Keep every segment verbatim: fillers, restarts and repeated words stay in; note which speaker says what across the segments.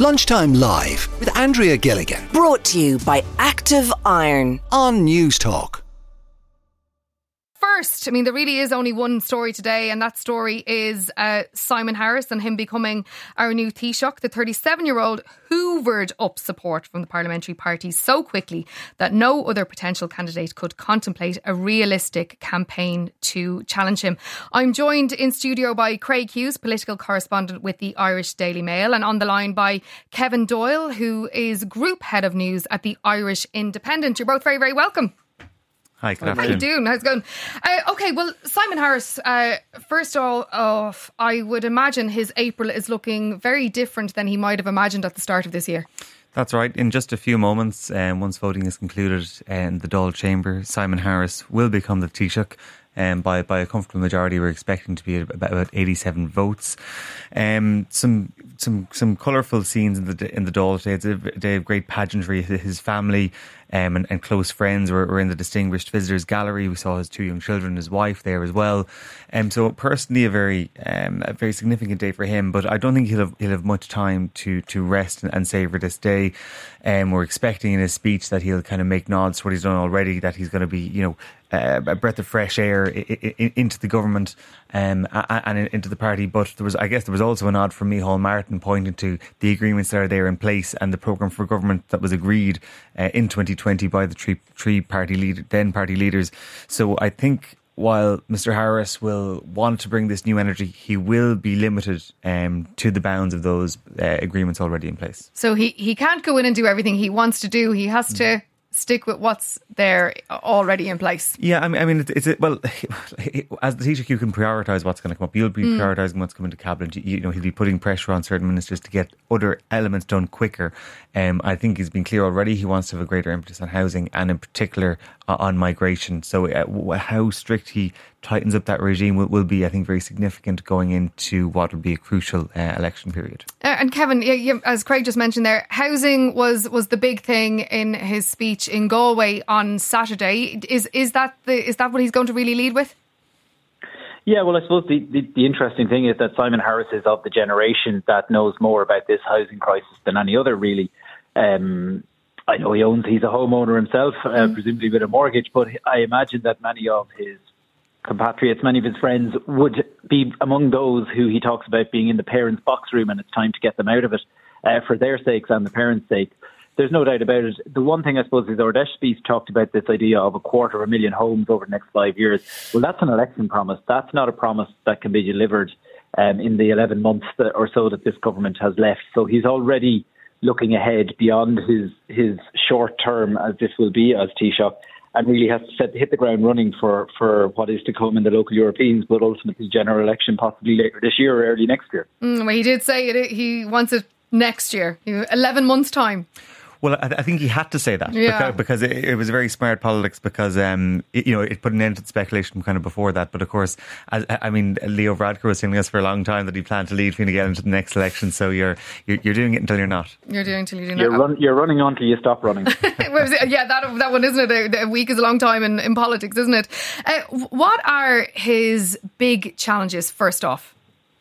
Speaker 1: Lunchtime Live with Andrea Gilligan.
Speaker 2: Brought to you by Active Iron
Speaker 1: On News Talk.
Speaker 3: First, I mean, there really is only one story today, and that story is uh, Simon Harris and him becoming our new Taoiseach. The thirty-seven-year-old hoovered up support from the parliamentary party so quickly that no other potential candidate could contemplate a realistic campaign to challenge him. I'm joined in studio by Craig Hughes, political correspondent with the Irish Daily Mail, and on the line by Kevin Doyle, who is group head of news at the Irish Independent. You're both very, very welcome.
Speaker 4: Hi, good afternoon.
Speaker 3: How you doing? How's it going? Uh, okay, well, Simon Harris, uh, first of all, off, I would imagine his April is looking very different than he might have imagined at the start of this year.
Speaker 4: That's right. In just a few moments, um, once voting is concluded in the Dáil Chamber, Simon Harris will become the Taoiseach. Um, by by a comfortable majority. We're expecting to be about, about eighty-seven votes. Um, some some some colourful scenes in the in the Dáil today. It's a day of great pageantry. His family um, and, and close friends were, were in the Distinguished Visitors Gallery. We saw his two young children, his wife there as well. Um, so personally, a very um, a very significant day for him. But I don't think he'll have he'll have much time to to rest and, and savour this day. Um, we're expecting in his speech that he'll kind of make nods to what he's done already. That he's going to be, you know, Uh, a breath of fresh air I- I- into the government um, and into the party. But there was, I guess, there was also a nod from Micheál Martin pointing to the agreements that are there in place and the programme for government that was agreed uh, in twenty twenty by the three, three party lead, then party leaders. So I think while Mister Harris will want to bring this new energy, he will be limited um, to the bounds of those uh, agreements already in place.
Speaker 3: So he, he can't go in and do everything he wants to do. He has to stick with what's there already in place.
Speaker 4: Yeah, I mean, I mean, it's, it's well, as the Taoiseach, you can prioritise what's going to come up. You'll be mm. prioritising what's coming to cabinet. You, you know, he'll be putting pressure on certain ministers to get other elements done quicker. Um, I think he's been clear already. He wants to have a greater emphasis on housing and, in particular, uh, on migration. So, uh, how strict he tightens up that regime will, will be, I think, very significant going into what would be a crucial uh, election period.
Speaker 3: Uh, and Kevin, you, you, as Craig just mentioned there, housing was was the big thing in his speech in Galway on Saturday. Is is that the is that what he's going to really lead with?
Speaker 5: Yeah, well, I suppose the, the, the interesting thing is that Simon Harris is of the generation that knows more about this housing crisis than any other, really. Um, I know he owns, he's a homeowner himself, uh, mm. presumably with a mortgage, but I imagine that many of his compatriots, many of his friends would be among those who he talks about being in the parents' box room and it's time to get them out of it uh, for their sakes and the parents' sake. There's no doubt about it. The one thing I suppose is Ard Eshby's talked about this idea of a quarter of a million homes over the next five years. Well, that's an election promise. That's not a promise that can be delivered um, in the eleven months that, or so that this government has left. So he's already looking ahead beyond his, his short term, as this will be as Taoiseach, and really has to set, hit the ground running for, for what is to come in the local Europeans, but ultimately general election possibly later this year or early next year.
Speaker 3: Mm, well, he did say it, he wants it next year, eleven months' time.
Speaker 4: Well, I, th- I think he had to say that
Speaker 3: yeah.
Speaker 4: because, because it, it was very smart politics because, um, it, you know, it put an end to the speculation kind of before that. But of course, as, I mean, Leo Varadkar was telling us for a long time that he planned to lead Fine Gael into the next election. So you're, you're you're doing it until you're not.
Speaker 3: You're doing it until you're not.
Speaker 5: You're, run, you're running on till you stop running.
Speaker 3: yeah, that that one, isn't it? A, a week is a long time in, in politics, isn't it? Uh, what are his big challenges, first off?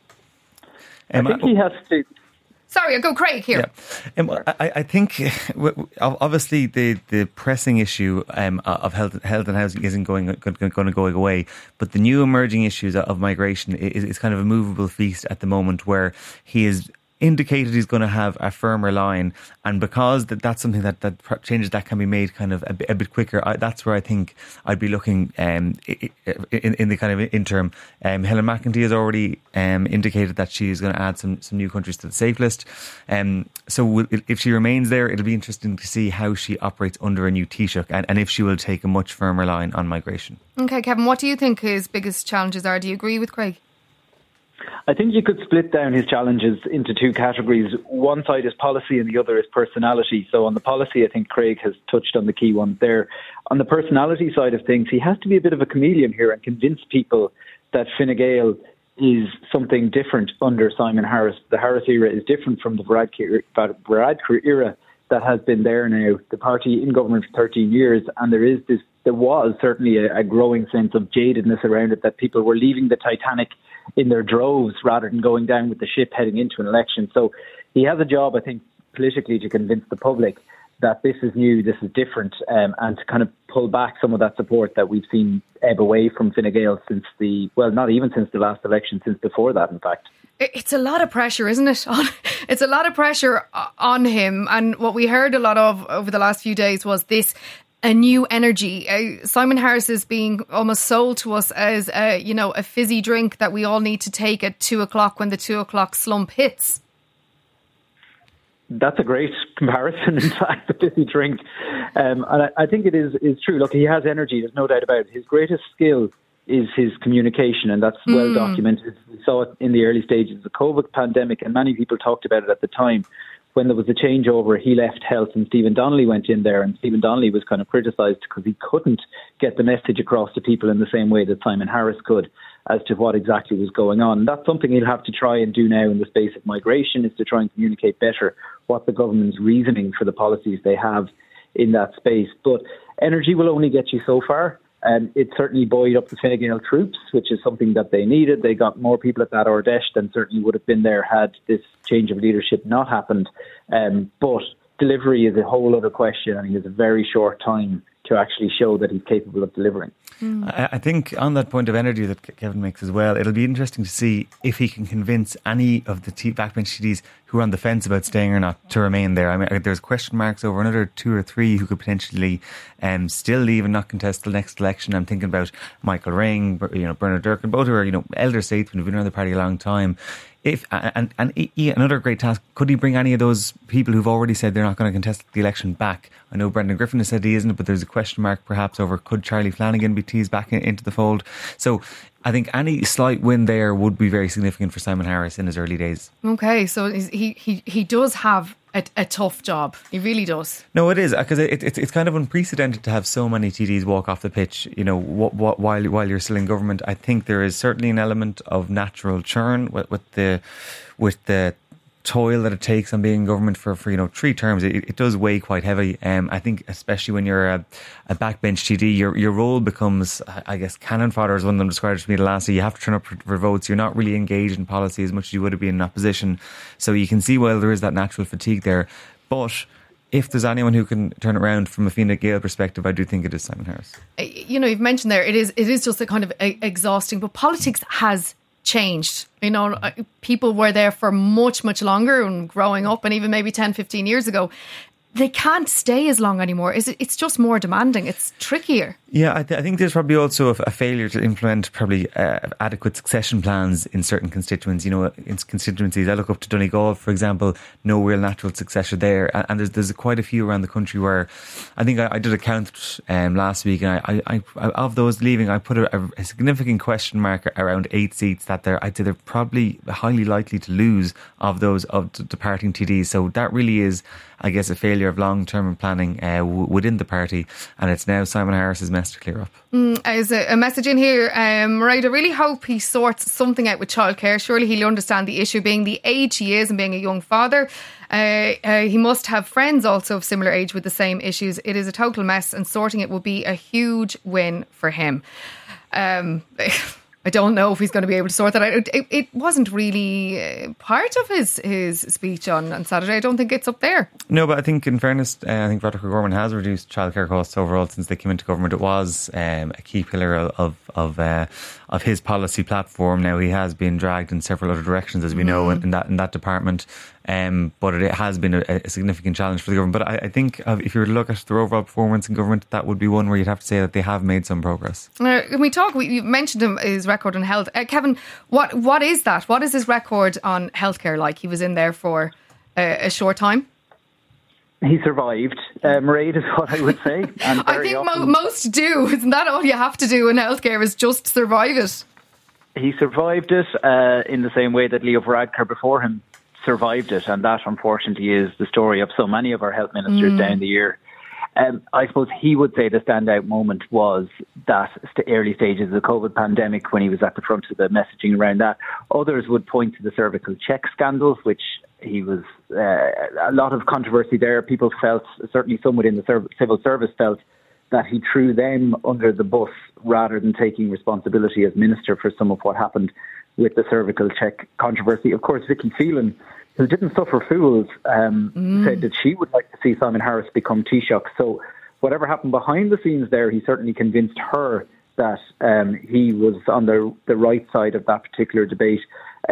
Speaker 5: Um, I think he has to...
Speaker 3: Sorry, I'll go Craig here.
Speaker 4: Yeah. Um, I, I think obviously the, the pressing issue um, of health, health and housing isn't going, going, going to go away, but the new emerging issues of migration is, is kind of a movable feast at the moment, where he is indicated he's going to have a firmer line, and because that, that's something that, that changes that can be made kind of a, bit, a bit quicker, I, that's where I think I'd be looking um, in, in the kind of interim. Um, Helen McEntee has already um, indicated that she is going to add some, some new countries to the safe list. Um, so if she remains there, it'll be interesting to see how she operates under a new Taoiseach, and, and if she will take a much firmer line on migration.
Speaker 3: Okay, Kevin, what do you think his biggest challenges are? Do you agree with Craig?
Speaker 5: I think you could split down his challenges into two categories. One side is policy and the other is personality. So on the policy, I think Craig has touched on the key ones there. On the personality side of things, he has to be a bit of a chameleon here and convince people that Fine Gael is something different under Simon Harris. The Harris era is different from the Varadkar era that has been there now. The party in government for thirteen years, and there is this, there was certainly a, a growing sense of jadedness around it, that people were leaving the Titanic in their droves rather than going down with the ship heading into an election. So he has a job, I think, politically to convince the public that this is new, this is different, um, and to kind of pull back some of that support that we've seen ebb away from Fine Gael since the, well, not even since the last election, since before that, in fact.
Speaker 3: It's a lot of pressure, isn't it? It's a lot of pressure on him. And what we heard a lot of over the last few days was this, a new energy. Uh, Simon Harris is being almost sold to us as, uh, you know, a fizzy drink that we all need to take at two o'clock when the two o'clock slump hits.
Speaker 5: That's a great comparison, in fact, the fizzy drink. Um, and I, I think it is, is true. Look, he has energy, there's no doubt about it. His greatest skill is his communication, and that's mm. well documented. We saw it in the early stages of the COVID pandemic, and many people talked about it at the time. When there was a changeover, he left health and Stephen Donnelly went in there, and Stephen Donnelly was kind of criticised because he couldn't get the message across to people in the same way that Simon Harris could as to what exactly was going on. And that's something he'll have to try and do now in the space of migration, is to try and communicate better what the government's reasoning for the policies they have in that space. But energy will only get you so far. Um, it certainly buoyed up the Fine Gael troops, which is something that they needed. They got more people at that Ard Fheis than certainly would have been there had this change of leadership not happened. Um, but delivery is a whole other question, and he has a very short time to actually show that he's capable of delivering.
Speaker 4: Mm. I, I think on that point of energy that Kevin makes as well, it'll be interesting to see if he can convince any of the t- backbench T Ds who are on the fence about staying or not to remain there. I mean, there's question marks over another two or three who could potentially um, still leave and not contest the next election. I'm thinking about Michael Ring, you know, Bernard Durkin, both who are, you know, elder statesmen who've been around the party a long time. If and, and he, another great task, could he bring any of those people who've already said they're not going to contest the election back? I know Brendan Griffin has said he isn't, but there's a question mark perhaps over could Charlie Flanagan be teased back in, into the fold. So I think any slight win there would be very significant for Simon Harris in his early days.
Speaker 3: Okay, so he he, he does have a, a tough job. He really does.
Speaker 4: No, it is, because it, it, it's kind of unprecedented to have so many T Ds walk off the pitch, you know, what, what, while while you're still in government. I think there is certainly an element of natural churn with, with the with the toil that it takes on being in government for, for you know, three terms. It, it does weigh quite heavy. Um, I think especially when you're a, a backbench T D, your your role becomes, I guess, cannon fodder, as one of them described to me the last day. You have to turn up for, for votes. You're not really engaged in policy as much as you would have been in opposition. So you can see, well, there is that natural fatigue there. But if there's anyone who can turn it around from a Fine Gael perspective, I do think it is Simon Harris.
Speaker 3: You know, you've mentioned there, it is it is just a kind of exhausting, but politics has changed. You know, people were there for much, much longer and growing up, and even maybe ten, fifteen years ago. They can't stay as long anymore. Is it? It's just more demanding. It's trickier. Yeah,
Speaker 4: I, th- I think there's probably also a, a failure to implement probably uh, adequate succession plans in certain constituencies. You know, in constituencies, I look up to Donegal, for example, no real natural successor there, and, and there's there's quite a few around the country where I think I, I did a count um, last week, and I, I, I of those leaving, I put a, a significant question mark around eight seats that they're I'd say they're probably highly likely to lose of those of the departing T Ds. So that really is, I guess, a failure of long-term planning uh, w- within the party, and it's now Simon Harris's mess to clear up.
Speaker 3: Mm, there's a, a message in here, um, right, I really hope he sorts something out with childcare. Surely he'll understand the issue, being the age he is and being a young father. Uh, uh, he must have friends also of similar age with the same issues. It is a total mess, and sorting it will be a huge win for him. Um I don't know if he's going to be able to sort that out. It, it wasn't really uh, part of his, his speech on, on Saturday. I don't think it's up there.
Speaker 4: No, but I think in fairness, uh, I think Roderick O'Gorman has reduced childcare costs overall since they came into government. It was um, a key pillar of of uh, of his policy platform. Now he has been dragged in several other directions, as we mm. know, in, in that in that department. Um, but it has been a, a significant challenge for the government. But I, I think uh, if you were to look at their overall performance in government, that would be one where you'd have to say that they have made some progress.
Speaker 3: Uh, when we talk, we, you mentioned him, his record on health. Uh, Kevin, what what is that? What is his record on healthcare like? He was in there for uh, a short time.
Speaker 5: He survived. Um, Mairead is what I would say. And
Speaker 3: I think mo- most do. Isn't that all you have to do in healthcare, is just survive it?
Speaker 5: He survived it uh, in the same way that Leo Varadkar before him survived it, and that unfortunately is the story of so many of our health ministers mm. down the year. Um, I suppose he would say the standout moment was that st- early stages of the COVID pandemic, when he was at the front of the messaging around that. Others would point to the cervical check scandals, which he was uh, a lot of controversy there. People felt, certainly some within the serv- civil service felt, that he threw them under the bus rather than taking responsibility as minister for some of what happened with the cervical check controversy. Of course, Vicky Phelan, who didn't suffer fools, um, mm. said that she would like to see Simon Harris become Taoiseach. So whatever happened behind the scenes there, he certainly convinced her that um, he was on the the right side of that particular debate.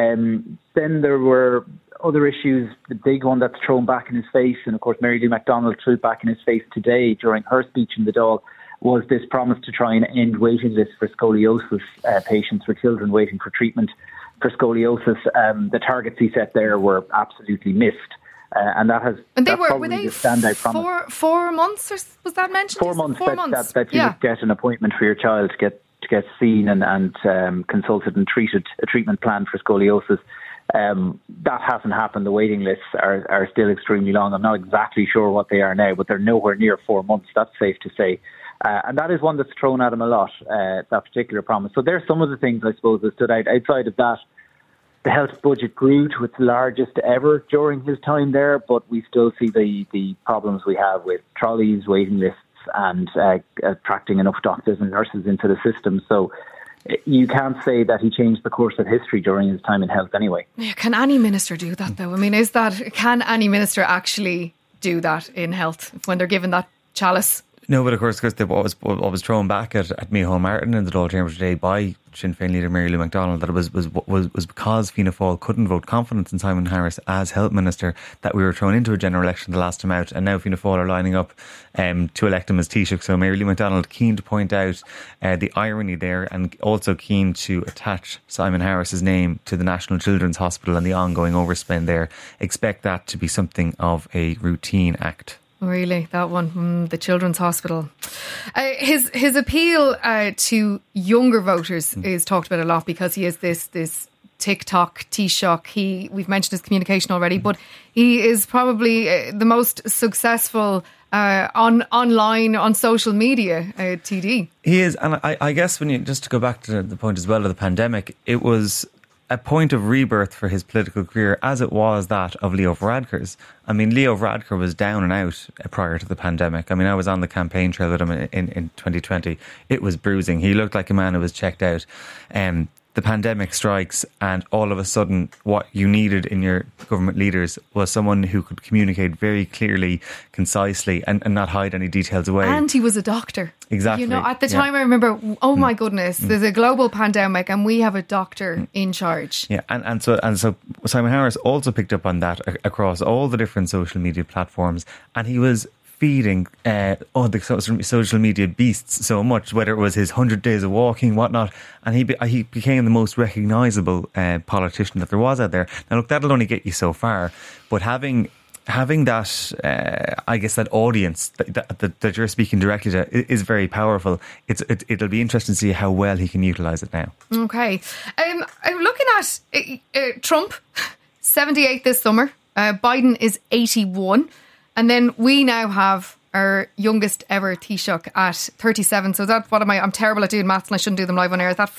Speaker 5: Um, then there were other issues. The big one that's thrown back in his face, and of course Mary Lou McDonald threw it back in his face today during her speech in the Dáil, was this promise to try and end waiting lists for scoliosis uh, patients, for children waiting for treatment for scoliosis. Um, the targets he set there were absolutely missed. Uh, and that has
Speaker 3: and they
Speaker 5: that's
Speaker 3: were
Speaker 5: probably
Speaker 3: were they
Speaker 5: the standout
Speaker 3: four
Speaker 5: promise.
Speaker 3: four months, or was that mentioned?
Speaker 5: Four months.
Speaker 3: Four
Speaker 5: that,
Speaker 3: months.
Speaker 5: That, that you
Speaker 3: yeah.
Speaker 5: would get an appointment for your child to get to get seen and and um, consulted and treated, a treatment plan for scoliosis. Um, that hasn't happened. The waiting lists are are still extremely long. I'm not exactly sure what they are now, but they're nowhere near four months. That's safe to say. Uh, and that is one that's thrown at him a lot, uh, that particular promise. So there's some of the things, I suppose, that stood out. Outside of that, the health budget grew to its largest ever during his time there, but we still see the, the problems we have with trolleys, waiting lists, and uh, attracting enough doctors and nurses into the system. So you can't say that he changed the course of history during his time in health anyway.
Speaker 3: Yeah, can any minister do that, though? I mean, is that can any minister actually do that in health when they're given that chalice?
Speaker 4: No, but of course, because what was what was thrown back at, at Micheál Martin in the Dáil Chamber today by Sinn Féin leader Mary Lou McDonald, that it was was was was because Fianna Fáil couldn't vote confidence in Simon Harris as health minister that we were thrown into a general election the last time out, and now Fianna Fáil are lining up um, to elect him as Taoiseach. So Mary Lou McDonald keen to point out uh, the irony there, and also keen to attach Simon Harris's name to the National Children's Hospital and the ongoing overspend there. Expect that to be something of a routine act.
Speaker 3: Really, that one, mm, the Children's Hospital. Uh, his his appeal uh, to younger voters mm. is talked about a lot because he is this this TikTok Taoiseach. He we've mentioned his communication already, mm. but he is probably uh, the most successful uh, on online on social media. Uh, T D.
Speaker 4: He is, and I, I guess when you just to go back to the point as well of the pandemic, it was a point of rebirth for his political career, as it was that of Leo Varadkar's. I mean, Leo Varadkar was down and out prior to the pandemic. I mean, I was on the campaign trail with him in, in, in twenty twenty. It was bruising. He looked like a man who was checked out. Um, the pandemic strikes, and all of a sudden what you needed in your government leaders was someone who could communicate very clearly, concisely, and, and not hide any details away.
Speaker 3: And he was a doctor.
Speaker 4: Exactly.
Speaker 3: You know, at the time yeah. I remember, oh my mm. goodness, mm. there's a global pandemic and we have a doctor mm. in charge.
Speaker 4: Yeah, and, and so and so Simon Harris also picked up on that a- across all the different social media platforms, and he was feeding uh, oh the social media beasts so much, whether it was his hundred days of walking, whatnot, and he be, he became the most recognisable uh, politician that there was out there. Now look, that'll only get you so far, but having having that uh, I guess that audience that, that, that you're speaking directly to is very powerful. It's it, it'll be interesting to see how well he can utilise it now. Okay,
Speaker 3: um, I'm looking at uh, uh, Trump, seventy-eight this summer. uh, Biden is eighty-one. And then we now have our youngest ever Taoiseach at thirty-seven. So that's what am I? I'm terrible at doing maths and I shouldn't do them live on air. Is that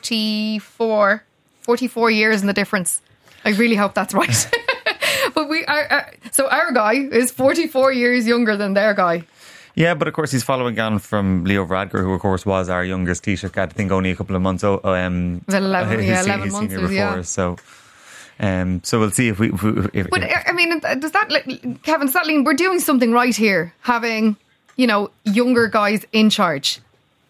Speaker 3: forty-four, forty-four years in the difference? I really hope that's right. But we are, uh, so our guy is forty-four years younger than their guy.
Speaker 4: Yeah, but of course he's following on from Leo Varadkar, who of course was our youngest Taoiseach. I think only a couple of months. Oh, um,
Speaker 3: was it eleven? His, yeah, eleven
Speaker 4: his
Speaker 3: months.
Speaker 4: Before,
Speaker 3: yeah.
Speaker 4: So. Um, so we'll see if we. If, if,
Speaker 3: but I mean, does that, Kevin? Does that mean we're doing something right here, having, you know, younger guys in charge?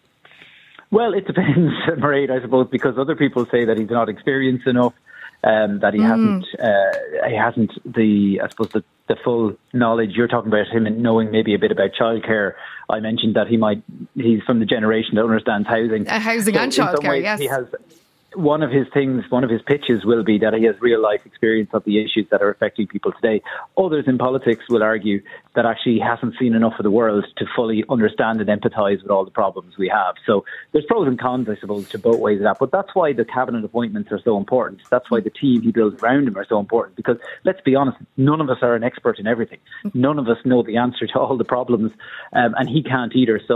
Speaker 5: Well, it depends, Mairead, I suppose, because other people say that he's not experienced enough, um, that he mm. hasn't, uh, he hasn't the, I suppose, the, the full knowledge. You're talking about him and knowing maybe a bit about childcare. I mentioned that he might, he's from the generation that understands housing,
Speaker 3: uh, housing
Speaker 5: so
Speaker 3: and childcare. Yes,
Speaker 5: he has. One of his things, one of his pitches will be that he has real life experience of the issues that are affecting people today. Others in politics will argue that actually he hasn't seen enough of the world to fully understand and empathise with all the problems we have. So there's pros and cons, I suppose, to both ways of that. But that's why the cabinet appointments are so important. That's why the team he builds around him are so important. Because let's be honest, none of us are an expert in everything. None of us know the answer to all the problems, um, and he can't either. So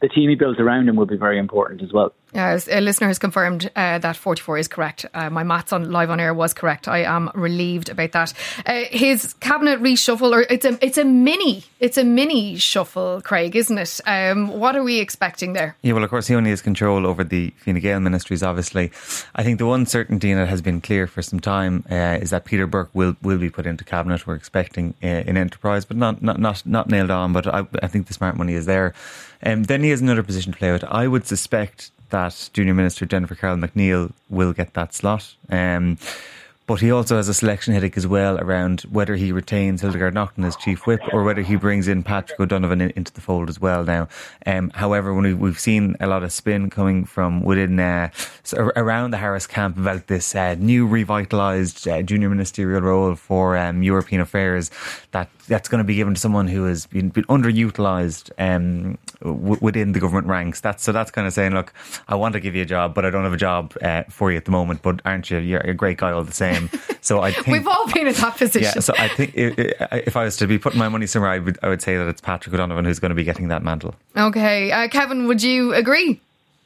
Speaker 5: the team he built around him will be very important as well.
Speaker 3: Yeah, a listener has confirmed uh, that forty-four is correct. Uh, my maths on live on air was correct. I am relieved about that. Uh, his cabinet reshuffle, or it's a it's a mini, it's a mini shuffle, Craig, isn't it? Um, what are we expecting there?
Speaker 4: Yeah, well, of course, he only has control over the Fine Gael ministries. Obviously, I think the one certainty, and it has been clear for some time, uh, is that Peter Burke will will be put into cabinet. We're expecting uh, in Enterprise, but not not not not nailed on. But I, I think the smart money is there. Um, then he has another position to play with. I would suspect that Junior Minister Jennifer Carroll MacNeill will get that slot. Um, but he also has a selection headache as well around whether he retains Hildegard Naughton as Chief Whip or whether he brings in Patrick O'Donovan in, into the fold as well now. Um, however, when we, we've seen a lot of spin coming from within uh, so around the Harris camp about this uh, new revitalised uh, junior ministerial role for um, European affairs, that that's going to be given to someone who has been, been underutilised um, w- within the government ranks. That's so that's kind of saying, look, I want to give you a job, but I don't have a job uh, for you at the moment. But aren't you? You're a great guy all the same. So I think
Speaker 3: we've all been in that position.
Speaker 4: Yeah. So I think if, if I was to be putting my money somewhere, I would I would say that it's Patrick O'Donovan who's going to be getting that mantle.
Speaker 3: Okay, uh, Kevin, would you agree?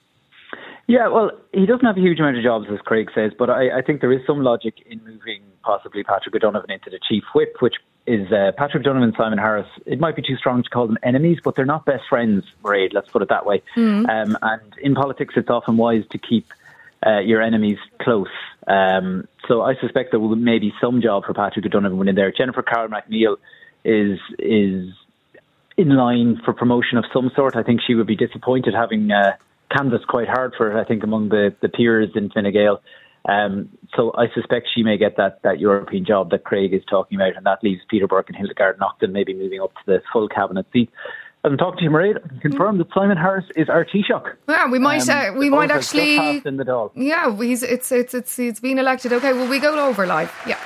Speaker 5: Yeah, well, he doesn't have a huge amount of jobs, as Craig says, but I, I think there is some logic in moving possibly Patrick O'Donovan into the Chief Whip, which is uh, Patrick O'Donovan and Simon Harris. It might be too strong to call them enemies, but they're not best friends, Mairead, let's put it that way. Mm. Um, and in politics, it's often wise to keep uh, your enemies close. Um, so I suspect there will maybe some job for Patrick O'Donovan within there. Jennifer Carroll MacNeill is is in line for promotion of some sort. I think she would be disappointed having uh, canvassed quite hard for it, I think, among the, the peers in Fine Gael. Um, so I suspect she may get that, that European job that Craig is talking about, and that leaves Peter Burke and Hildegard Naughton maybe moving up to the full cabinet seat. As I'm talking to you, Mairead, I can confirm that Simon Harris is our Taoiseach.
Speaker 3: Yeah, we might um, uh, we might actually
Speaker 5: in the Dáil.
Speaker 3: Yeah, he's it's it's it's it's been elected. Okay, well we go over live. Yeah.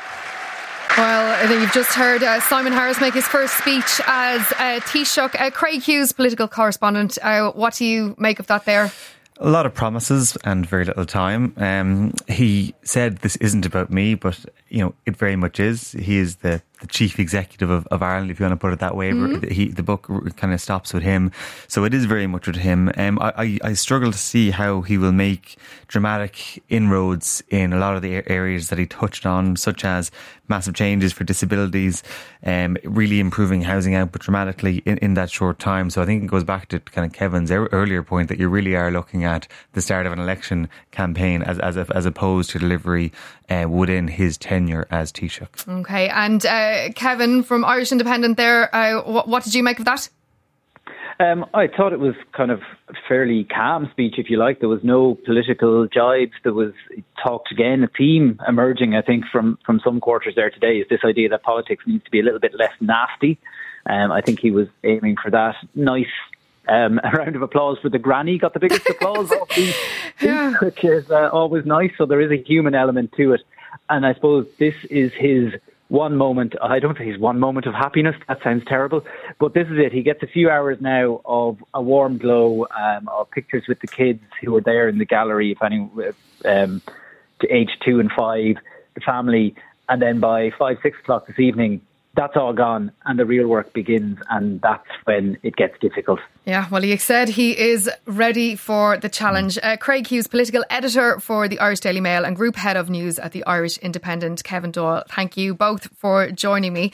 Speaker 3: Well, you've just heard uh, Simon Harris make his first speech as uh, Taoiseach. Uh, Craig Hughes, political correspondent. Uh, what do you make of that there?
Speaker 4: A lot of promises and very little time. Um, he said this isn't about me, but you know it very much is. He is the, the chief executive of, of Ireland, if you want to put it that way. Mm-hmm. He, the book kind of stops with him, so it is very much with him. Um, I, I, I struggle to see how he will make dramatic inroads in a lot of the areas that he touched on, such as massive changes for disabilities, um, really improving housing output dramatically in, in that short time. So I think it goes back to kind of Kevin's earlier point that you really are looking at the start of an election campaign as as, as opposed to delivery uh, within his tenure as Taoiseach.
Speaker 3: Okay, and uh, Kevin from Irish Independent there, uh, what, what did you make of that?
Speaker 5: Um, I thought it was kind of a fairly calm speech, if you like. There was no political jibes. There was talked again, a theme emerging, I think, from, from some quarters there today is this idea that politics needs to be a little bit less nasty. Um, I think he was aiming for that. Nice um, a round of applause for the granny. Got the biggest applause off the
Speaker 3: yeah.
Speaker 5: which is uh, always nice. So there is a human element to it. And I suppose this is his one moment, I don't think he's one moment of happiness, that sounds terrible, but this is it. He gets a few hours now of a warm glow, um, of pictures with the kids who are there in the gallery, if any, um, to age two and five, the family, and then by five, six o'clock this evening, that's all gone and the real work begins, and that's when it gets difficult.
Speaker 3: Yeah, well, he said he is ready for the challenge. Uh, Craig Hughes, political editor for the Irish Daily Mail and group head of news at the Irish Independent. Kevin Doyle, thank you both for joining me.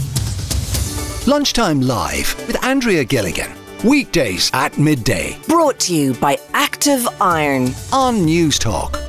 Speaker 1: Lunchtime Live with Andrea Gilligan. Weekdays at midday.
Speaker 2: Brought to you by Active Iron
Speaker 1: On News Talk.